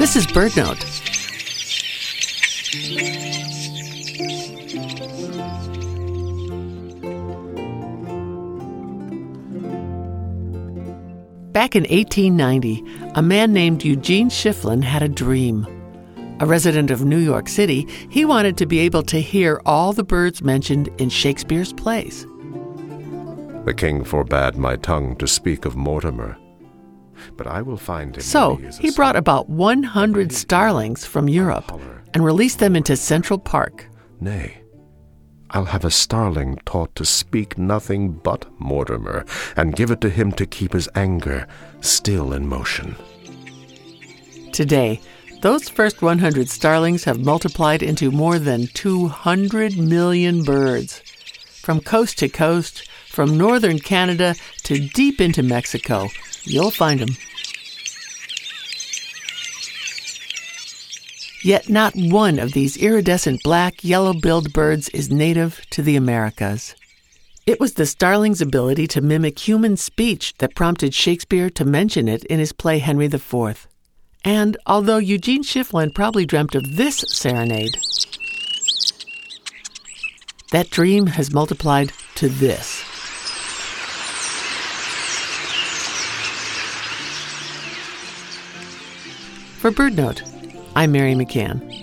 This is BirdNote. Back in 1890, a man named Eugene Schieffelin had a dream. A resident of New York City, he wanted to be able to hear all the birds mentioned in Shakespeare's plays. The king forbade my tongue to speak of Mortimer, but I will find him. So he brought about 100 starlings from Europe and released them into Central Park. Nay, I'll have a starling taught to speak nothing but Mortimer, and give it to him to keep his anger still in motion. Today, those first 100 starlings have multiplied into more than 200 million birds. From coast to coast, from northern Canada to deep into Mexico, you'll find them. Yet not one of these iridescent black, yellow-billed birds is native to the Americas. It was the starling's ability to mimic human speech that prompted Shakespeare to mention it in his play Henry IV. And although Eugene Schieffelin probably dreamt of this serenade, that dream has multiplied to this. For BirdNote, I'm Mary McCann.